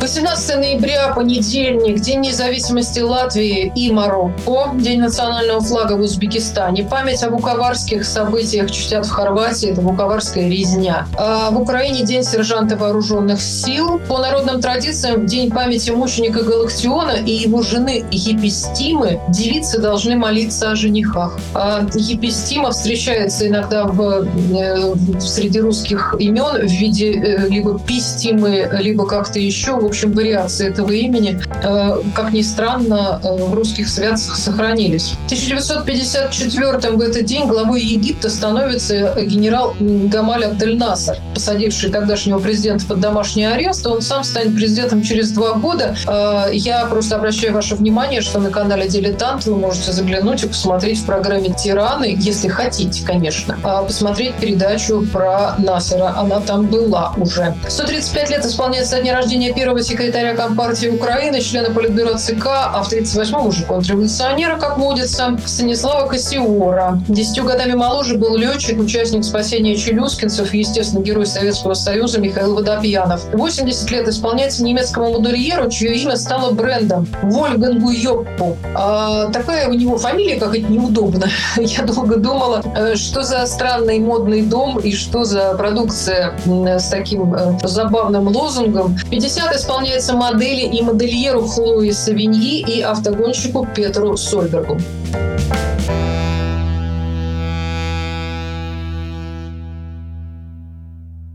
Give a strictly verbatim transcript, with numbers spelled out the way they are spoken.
восемнадцатое ноября, понедельник, День независимости Латвии и Марокко, День национального флага в Узбекистане. Память о вуковарских событиях чтят в Хорватии, это вуковарская резня. А в Украине День сержанта вооруженных сил. По народным традициям, в День памяти мученика Галактиона и его жены Епистимы девицы должны молиться о женихах. А Епистима встречается иногда в, э, среди русских имен в виде э, либо Пистимы, либо как-то еще, в общем, вариации этого имени, э, как ни странно, э, в русских святцах сохранились. В тысяча девятьсот пятьдесят четвёртом в этот день главой Египта становится генерал Гамаль Абдель-Насер, посадивший тогдашнего президента под домашний арест. Он сам станет президентом через два года. Э, я просто обращаю ваше внимание, что на канале «Дилетант» вы можете заглянуть и посмотреть в программе «Тираны», если хотите, конечно, э, посмотреть передачу про Насера. Она там была уже. сто тридцать пять лет исполняется со дня рождения первого секретаря Компартии Украины, члена Политбюро ЦК, а в тридцать восьмом уже контрреволюционера, как водится, Станислава Кассиора. Десятью годами моложе был летчик, участник спасения челюскинцев и, естественно, герой Советского Союза Михаил Водопьянов. восемьдесят лет исполняется немецкому модельеру, чье имя стало брендом — Вольфгангу Йоппу. А такая у него фамилия, как это неудобно. Я долго думала, что за странный модный дом и что за продукция с таким забавным лозунгом. пятьдесят исполняется модели и модельеру Хлое Савиньи и автогонщику Петру Сольбергу.